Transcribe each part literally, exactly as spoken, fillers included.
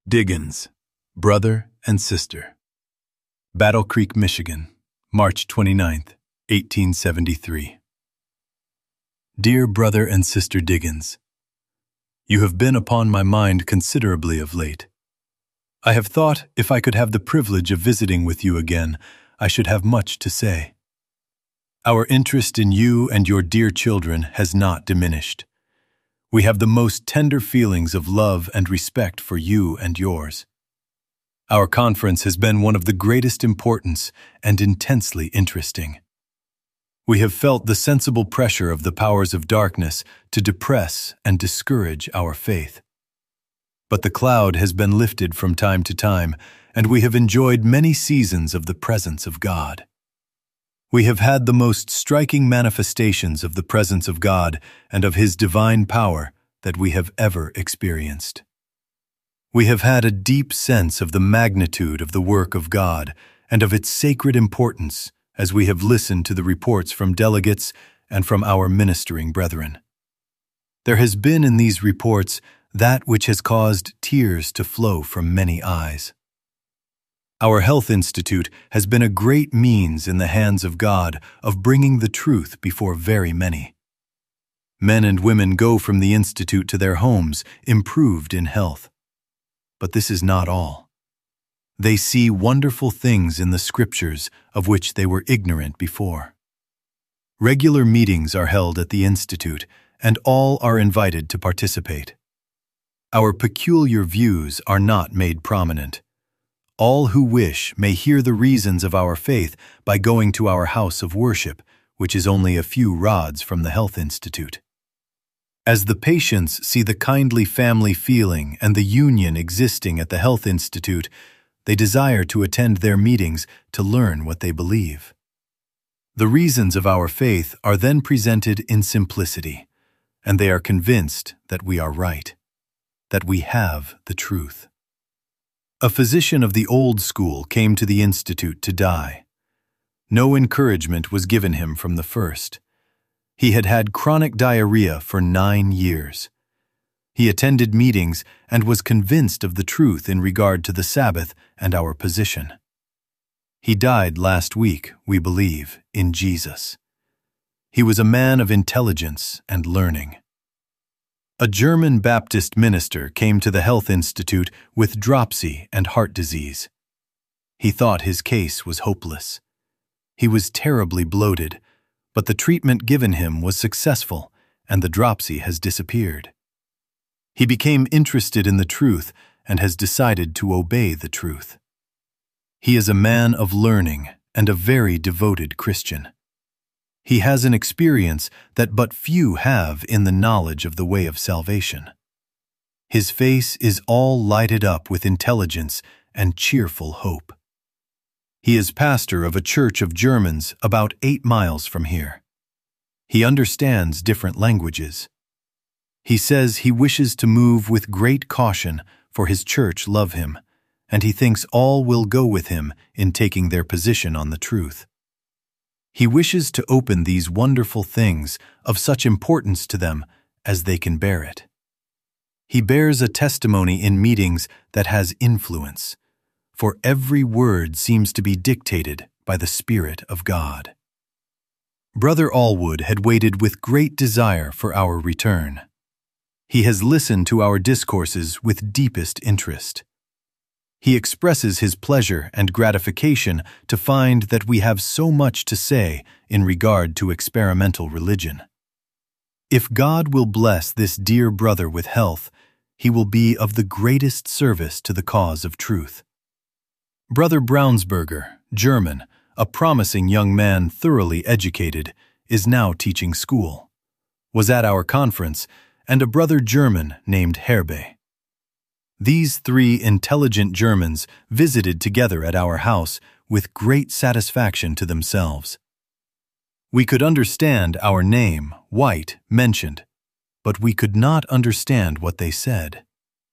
Diggins, Brother and Sister. Battle Creek, Michigan, March twenty-ninth, eighteen seventy-three. Dear Brother and Sister Diggins, you have been upon my mind considerably of late. I have thought if I could have the privilege of visiting with you again, I should have much to say. Our interest in you and your dear children has not diminished. We have the most tender feelings of love and respect for you and yours. Our conference has been one of the greatest importance and intensely interesting. We have felt the sensible pressure of the powers of darkness to depress and discourage our faith. But the cloud has been lifted from time to time, and we have enjoyed many seasons of the presence of God. We have had the most striking manifestations of the presence of God and of His divine power that we have ever experienced. We have had a deep sense of the magnitude of the work of God and of its sacred importance as we have listened to the reports from delegates and from our ministering brethren. There has been in these reports that which has caused tears to flow from many eyes. Our Health Institute has been a great means in the hands of God of bringing the truth before very many. Men and women go from the Institute to their homes improved in health. But this is not all. They see wonderful things in the Scriptures of which they were ignorant before. Regular meetings are held at the Institute, and all are invited to participate. Our peculiar views are not made prominent. All who wish may hear the reasons of our faith by going to our house of worship, which is only a few rods from the Health Institute. As the patients see the kindly family feeling and the union existing at the Health Institute, they desire to attend their meetings to learn what they believe. The reasons of our faith are then presented in simplicity, and they are convinced that we are right, that we have the truth. A physician of the old school came to the Institute to die. No encouragement was given him from the first. He had had chronic diarrhea for nine years. He attended meetings and was convinced of the truth in regard to the Sabbath and our position. He died last week, we believe, in Jesus. He was a man of intelligence and learning. A German Baptist minister came to the Health Institute with dropsy and heart disease. He thought his case was hopeless. He was terribly bloated, but the treatment given him was successful and the dropsy has disappeared. He became interested in the truth and has decided to obey the truth. He is a man of learning and a very devoted Christian. He has an experience that but few have in the knowledge of the way of salvation. His face is all lighted up with intelligence and cheerful hope. He is pastor of a church of Germans about eight miles from here. He understands different languages. He says he wishes to move with great caution, for his church love him, and he thinks all will go with him in taking their position on the truth. He wishes to open these wonderful things of such importance to them as they can bear it. He bears a testimony in meetings that has influence, for every word seems to be dictated by the Spirit of God. Brother Allwood had waited with great desire for our return. He has listened to our discourses with deepest interest. He expresses his pleasure and gratification to find that we have so much to say in regard to experimental religion. If God will bless this dear brother with health, he will be of the greatest service to the cause of truth. Brother Braunsberger, German, a promising young man thoroughly educated, is now teaching school, was at our conference, and a brother German named Herbe. These three intelligent Germans visited together at our house with great satisfaction to themselves. We could understand our name, White, mentioned, but we could not understand what they said.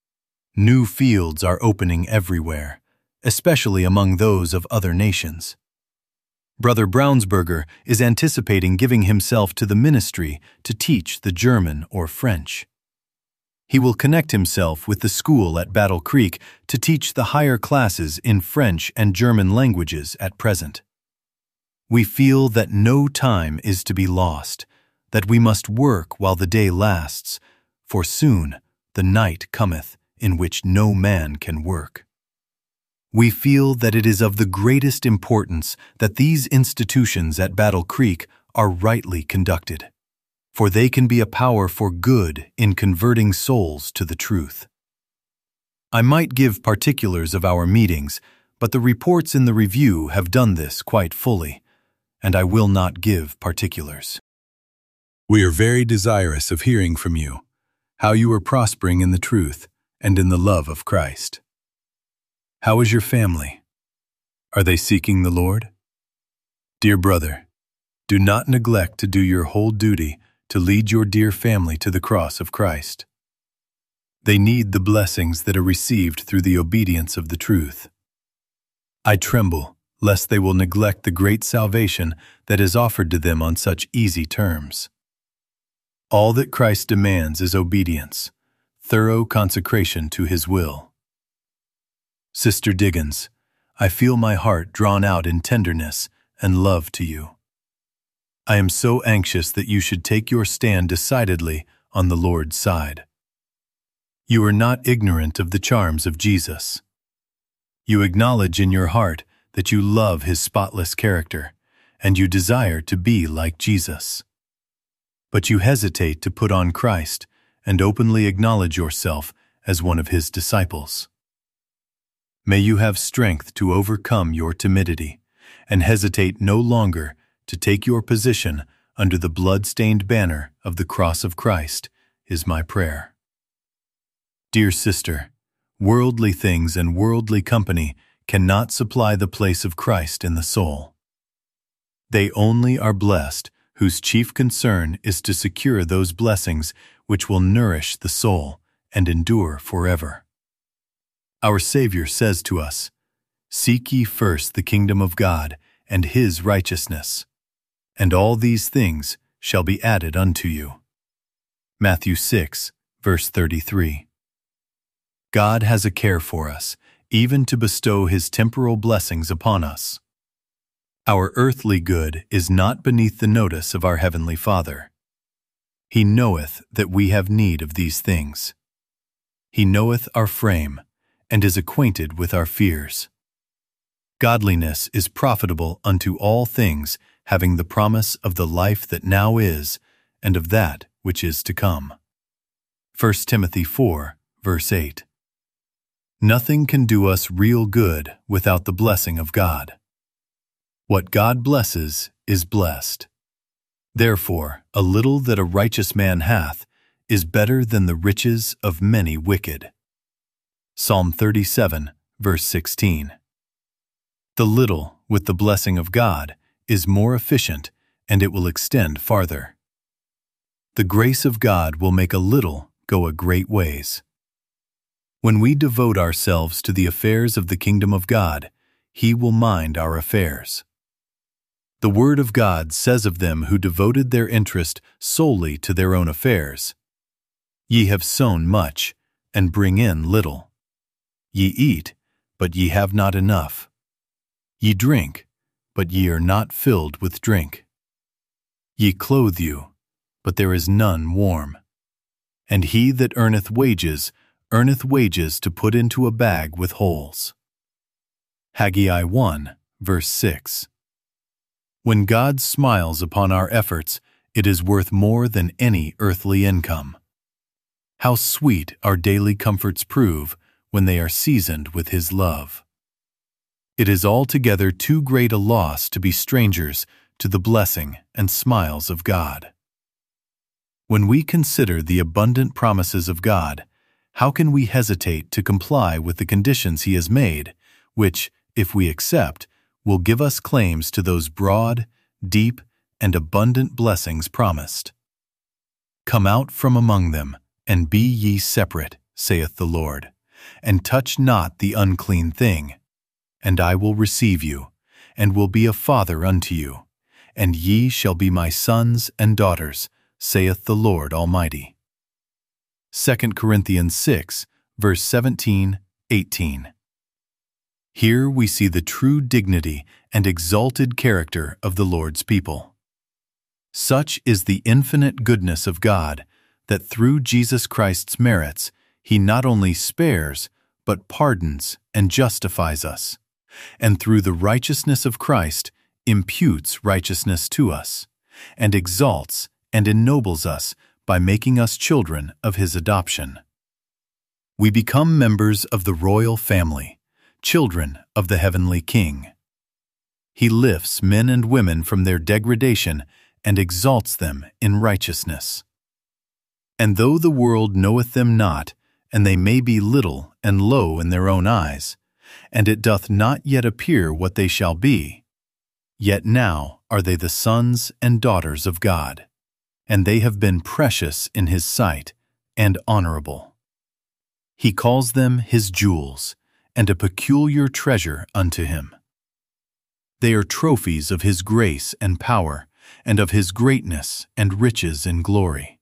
New fields are opening everywhere, especially among those of other nations. Brother Braunsberger is anticipating giving himself to the ministry to teach the German or French. He will connect himself with the school at Battle Creek to teach the higher classes in French and German languages at present. We feel that no time is to be lost, that we must work while the day lasts, for soon the night cometh in which no man can work. We feel that it is of the greatest importance that these institutions at Battle Creek are rightly conducted, for they can be a power for good in converting souls to the truth. I might give particulars of our meetings, but the reports in the review have done this quite fully, and I will not give particulars. We are very desirous of hearing from you, how you are prospering in the truth and in the love of Christ. How is your family? Are they seeking the Lord? Dear brother, do not neglect to do your whole duty to lead your dear family to the cross of Christ. They need the blessings that are received through the obedience of the truth. I tremble lest they will neglect the great salvation that is offered to them on such easy terms. All that Christ demands is obedience, thorough consecration to His will. Sister Diggins, I feel my heart drawn out in tenderness and love to you. I am so anxious that you should take your stand decidedly on the Lord's side. You are not ignorant of the charms of Jesus. You acknowledge in your heart that you love His spotless character, and you desire to be like Jesus. But you hesitate to put on Christ and openly acknowledge yourself as one of His disciples. May you have strength to overcome your timidity and hesitate no longer to take your position under the blood-stained banner of the cross of Christ, is my prayer. Dear sister, worldly things and worldly company cannot supply the place of Christ in the soul. They only are blessed whose chief concern is to secure those blessings which will nourish the soul and endure forever. Our Savior says to us, "Seek ye first the kingdom of God and His righteousness, and all these things shall be added unto you." Matthew six, verse thirty-three. God has a care for us, even to bestow His temporal blessings upon us. Our earthly good is not beneath the notice of our Heavenly Father. He knoweth that we have need of these things. He knoweth our frame, and is acquainted with our fears. Godliness is profitable unto all things, having the promise of the life that now is, and of that which is to come. First Timothy four, verse eight. Nothing can do us real good without the blessing of God. What God blesses is blessed. Therefore, a little that a righteous man hath is better than the riches of many wicked. Psalm thirty-seven, verse sixteen. The little, with the blessing of God, is more efficient, and it will extend farther. The grace of God will make a little go a great ways. When we devote ourselves to the affairs of the kingdom of God, He will mind our affairs. The Word of God says of them who devoted their interest solely to their own affairs, "Ye have sown much, and bring in little. Ye eat, but ye have not enough. Ye drink, but ye are not filled with drink. Ye clothe you, but there is none warm. And he that earneth wages, earneth wages to put into a bag with holes." Haggai one, verse six. When God smiles upon our efforts, it is worth more than any earthly income. How sweet our daily comforts prove when they are seasoned with His love. It is altogether too great a loss to be strangers to the blessing and smiles of God. When we consider the abundant promises of God, how can we hesitate to comply with the conditions He has made, which, if we accept, will give us claims to those broad, deep, and abundant blessings promised? "Come out from among them, and be ye separate, saith the Lord, and touch not the unclean thing. And I will receive you, and will be a father unto you, and ye shall be my sons and daughters, saith the Lord Almighty." Second Corinthians six, verse seventeen, eighteen. Here we see the true dignity and exalted character of the Lord's people. Such is the infinite goodness of God that through Jesus Christ's merits, He not only spares, but pardons and justifies us, and through the righteousness of Christ imputes righteousness to us, and exalts and ennobles us by making us children of His adoption. We become members of the royal family, children of the heavenly King. He lifts men and women from their degradation and exalts them in righteousness. And though the world knoweth them not, and they may be little and low in their own eyes, and it doth not yet appear what they shall be, yet now are they the sons and daughters of God, and they have been precious in His sight and honorable. He calls them His jewels, and a peculiar treasure unto Him. They are trophies of His grace and power, and of His greatness and riches and glory.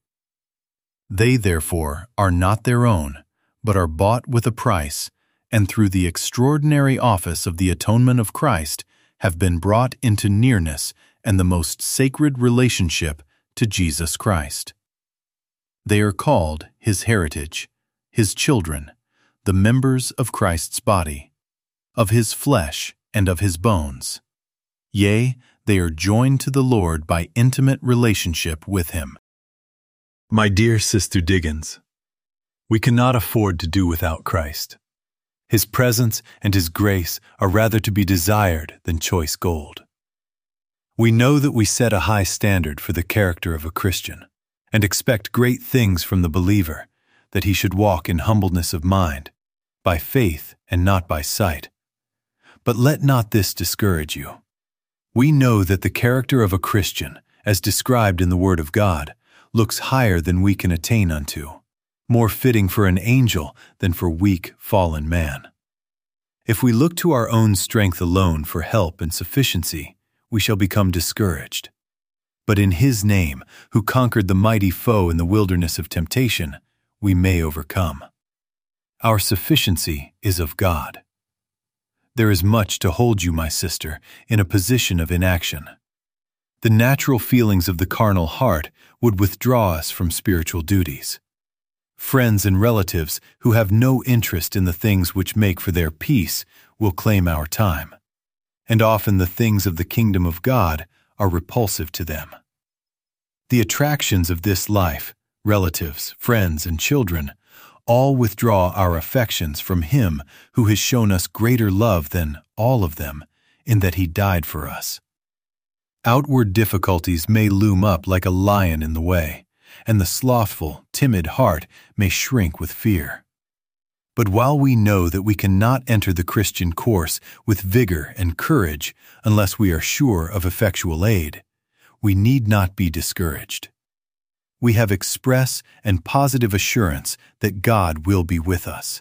They, therefore, are not their own, but are bought with a price, and through the extraordinary office of the atonement of Christ have been brought into nearness and the most sacred relationship to Jesus Christ. They are called His heritage, His children, the members of Christ's body, of His flesh and of His bones. Yea, they are joined to the Lord by intimate relationship with Him. My dear Sister Diggins, we cannot afford to do without Christ. His presence and His grace are rather to be desired than choice gold. We know that we set a high standard for the character of a Christian, and expect great things from the believer, that he should walk in humbleness of mind, by faith and not by sight. But let not this discourage you. We know that the character of a Christian, as described in the Word of God, looks higher than we can attain unto, more fitting for an angel than for weak, fallen man. If we look to our own strength alone for help and sufficiency, we shall become discouraged. But in His name, who conquered the mighty foe in the wilderness of temptation, we may overcome. Our sufficiency is of God. There is much to hold you, my sister, in a position of inaction. The natural feelings of the carnal heart would withdraw us from spiritual duties. Friends and relatives who have no interest in the things which make for their peace will claim our time, and often the things of the kingdom of God are repulsive to them. The attractions of this life, relatives, friends, and children, all withdraw our affections from Him who has shown us greater love than all of them, in that He died for us. Outward difficulties may loom up like a lion in the way, and the slothful, timid heart may shrink with fear. But while we know that we cannot enter the Christian course with vigor and courage unless we are sure of effectual aid, we need not be discouraged. We have express and positive assurance that God will be with us.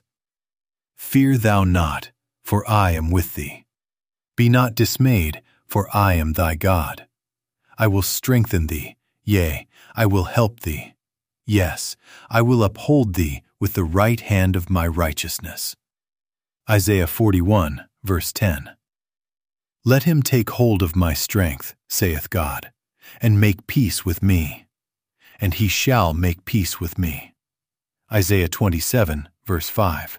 Fear thou not, for I am with thee. Be not dismayed, for I am thy God. I will strengthen thee, yea, I will help thee. Yes, I will uphold thee with the right hand of my righteousness. Isaiah forty-one, verse ten. Let him take hold of my strength, saith God, and make peace with me. And he shall make peace with me. Isaiah twenty-seven, verse five.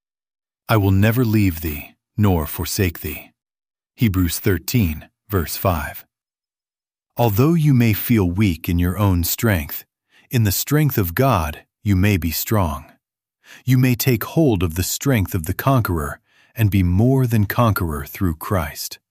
I will never leave thee, nor forsake thee. Hebrews thirteen, verse five. Although you may feel weak in your own strength, in the strength of God you may be strong. You may take hold of the strength of the conqueror and be more than conqueror through Christ.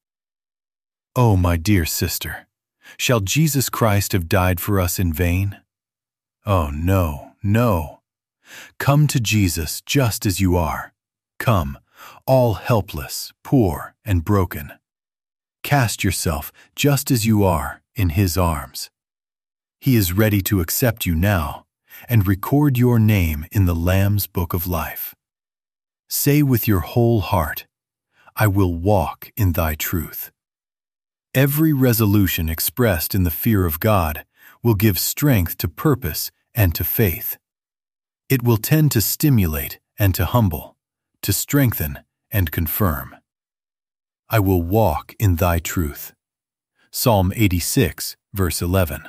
Oh, my dear sister, shall Jesus Christ have died for us in vain? Oh, no, no. Come to Jesus just as you are. Come, all helpless, poor, and broken. Cast yourself just as you are in His arms. He is ready to accept you now and record your name in the Lamb's Book of Life. Say with your whole heart, I will walk in thy truth. Every resolution expressed in the fear of God will give strength to purpose and to faith. It will tend to stimulate and to humble, to strengthen and confirm. I will walk in thy truth. Psalm eighty-six, verse eleven.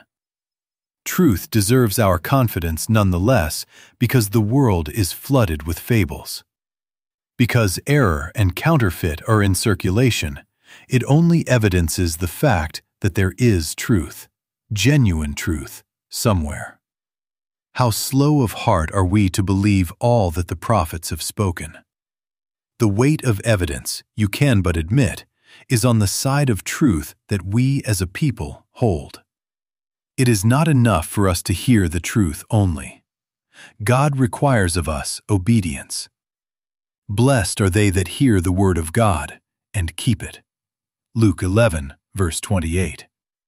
Truth deserves our confidence nonetheless because the world is flooded with fables. Because error and counterfeit are in circulation, it only evidences the fact that there is truth, genuine truth, somewhere. How slow of heart are we to believe all that the prophets have spoken? The weight of evidence, you can but admit, is on the side of truth that we as a people hold. It is not enough for us to hear the truth only. God requires of us obedience. Blessed are they that hear the word of God and keep it. Luke eleven, verse twenty-eight.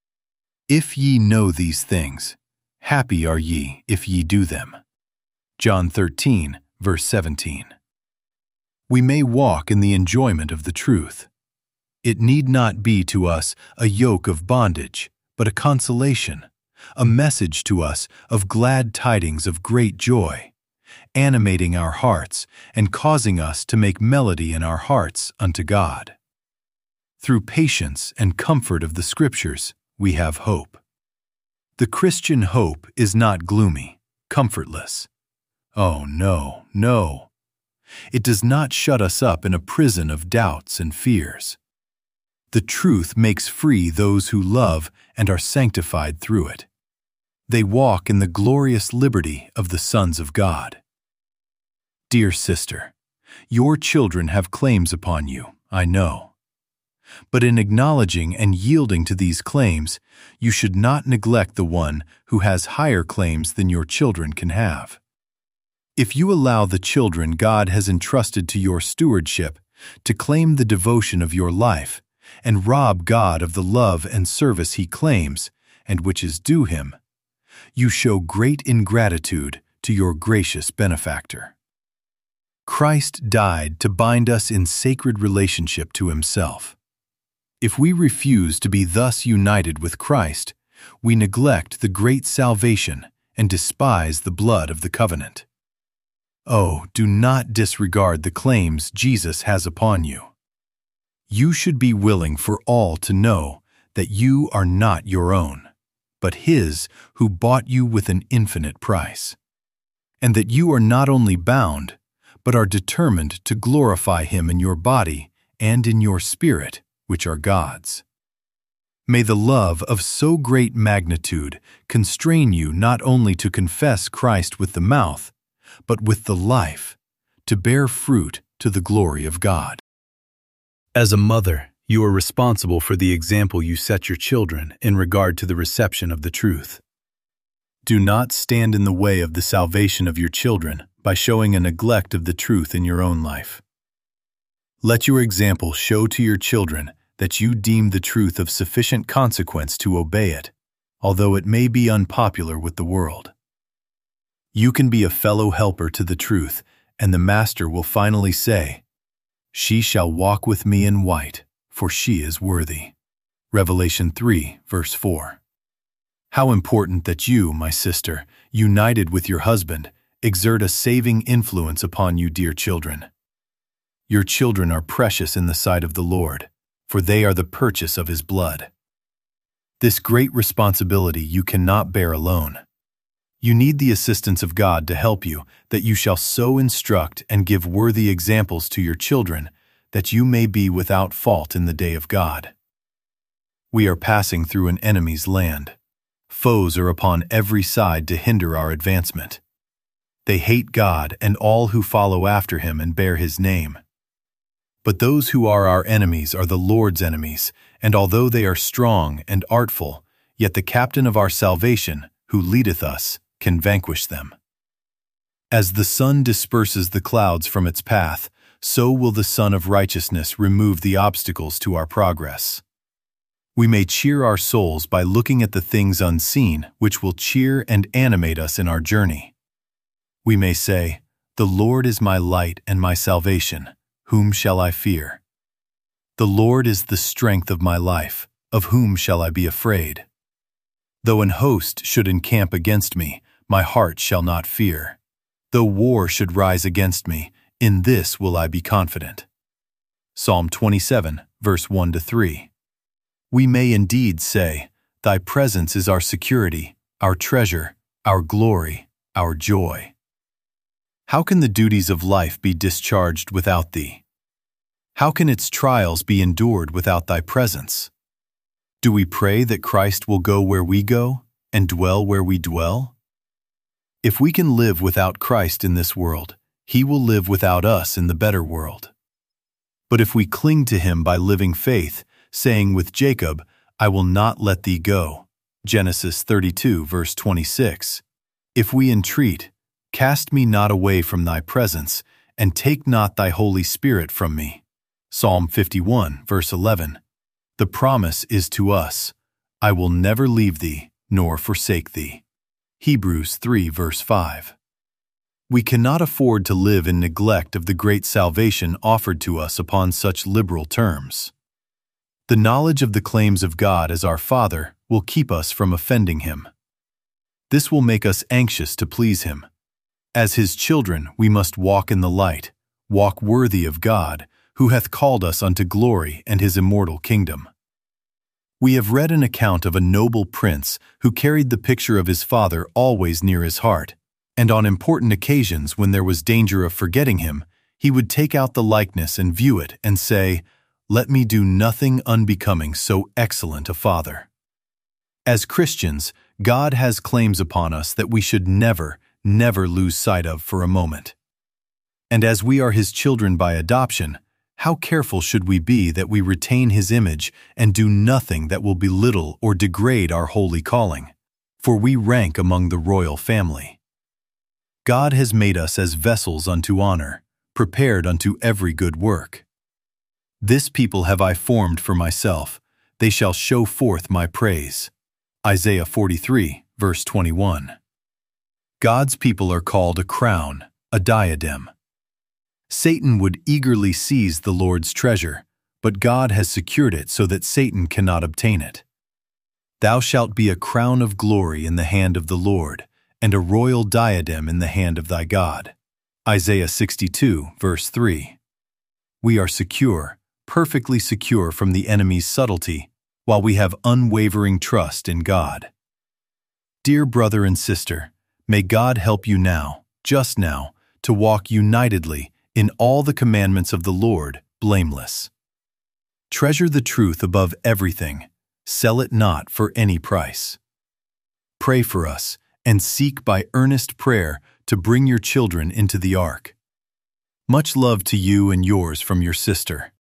If ye know these things, happy are ye if ye do them. John thirteen, verse seventeen. We may walk in the enjoyment of the truth. It need not be to us a yoke of bondage, but a consolation, a message to us of glad tidings of great joy, animating our hearts and causing us to make melody in our hearts unto God. Through patience and comfort of the Scriptures, we have hope. The Christian hope is not gloomy, comfortless. Oh, no, no. It does not shut us up in a prison of doubts and fears. The truth makes free those who love and are sanctified through it. They walk in the glorious liberty of the sons of God. Dear sister, your children have claims upon you, I know. But in acknowledging and yielding to these claims, you should not neglect the one who has higher claims than your children can have. If you allow the children God has entrusted to your stewardship to claim the devotion of your life and rob God of the love and service He claims and which is due Him, you show great ingratitude to your gracious benefactor. Christ died to bind us in sacred relationship to Himself. If we refuse to be thus united with Christ, we neglect the great salvation and despise the blood of the covenant. Oh, do not disregard the claims Jesus has upon you. You should be willing for all to know that you are not your own, but His who bought you with an infinite price, and that you are not only bound, but are determined to glorify Him in your body and in your spirit, which are God's. May the love of so great magnitude constrain you not only to confess Christ with the mouth, but with the life, to bear fruit to the glory of God. As a mother, you are responsible for the example you set your children in regard to the reception of the truth. Do not stand in the way of the salvation of your children by showing a neglect of the truth in your own life. Let your example show to your children that you deem the truth of sufficient consequence to obey it, although it may be unpopular with the world. You can be a fellow helper to the truth, and the Master will finally say, "She shall walk with me in white, for she is worthy." Revelation three, verse four. How important that you, my sister, united with your husband, exert a saving influence upon you, dear children. Your children are precious in the sight of the Lord, for they are the purchase of His blood. This great responsibility you cannot bear alone. You need the assistance of God to help you, that you shall so instruct and give worthy examples to your children, that you may be without fault in the day of God. We are passing through an enemy's land. Foes are upon every side to hinder our advancement. They hate God and all who follow after Him and bear His name. But those who are our enemies are the Lord's enemies, and although they are strong and artful, yet the captain of our salvation, who leadeth us, can vanquish them. As the sun disperses the clouds from its path, so will the Son of Righteousness remove the obstacles to our progress. We may cheer our souls by looking at the things unseen, which will cheer and animate us in our journey. We may say, "The Lord is my light and my salvation. Whom shall I fear? The Lord is the strength of my life. Of whom shall I be afraid? Though an host should encamp against me, my heart shall not fear. Though war should rise against me, in this will I be confident. Psalm twenty-seven, verse one to three. We may indeed say, Thy presence is our security, our treasure, our glory, our joy. How can the duties of life be discharged without Thee? How can its trials be endured without Thy presence? Do we pray that Christ will go where we go and dwell where we dwell? If we can live without Christ in this world, He will live without us in the better world. But if we cling to Him by living faith, saying with Jacob, I will not let Thee go, Genesis thirty-two, verse twenty-six, if we entreat, cast me not away from Thy presence, and take not Thy Holy Spirit from me, Psalm fifty-one, verse eleven, the promise is to us, I will never leave Thee, nor forsake Thee, Hebrews three, verse five. We cannot afford to live in neglect of the great salvation offered to us upon such liberal terms. The knowledge of the claims of God as our Father will keep us from offending Him. This will make us anxious to please Him. As His children, we must walk in the light, walk worthy of God, who hath called us unto glory and His immortal kingdom. We have read an account of a noble prince who carried the picture of his father always near his heart, and on important occasions when there was danger of forgetting him, he would take out the likeness and view it and say, Let me do nothing unbecoming so excellent a father. As Christians, God has claims upon us that we should never, never lose sight of for a moment. And as we are His children by adoption, how careful should we be that we retain His image and do nothing that will belittle or degrade our holy calling, for we rank among the royal family. God has made us as vessels unto honor, prepared unto every good work. This people have I formed for myself, they shall show forth my praise. Isaiah forty-three, verse twenty-one. God's people are called a crown, a diadem. Satan would eagerly seize the Lord's treasure, but God has secured it so that Satan cannot obtain it. Thou shalt be a crown of glory in the hand of the Lord, and a royal diadem in the hand of thy God. Isaiah sixty-two, verse three. We are secure, perfectly secure from the enemy's subtlety, while we have unwavering trust in God. Dear brother and sister, may God help you now, just now, to walk unitedly in all the commandments of the Lord, blameless. Treasure the truth above everything, sell it not for any price. Pray for us, and seek by earnest prayer to bring your children into the ark. Much love to you and yours from your sister.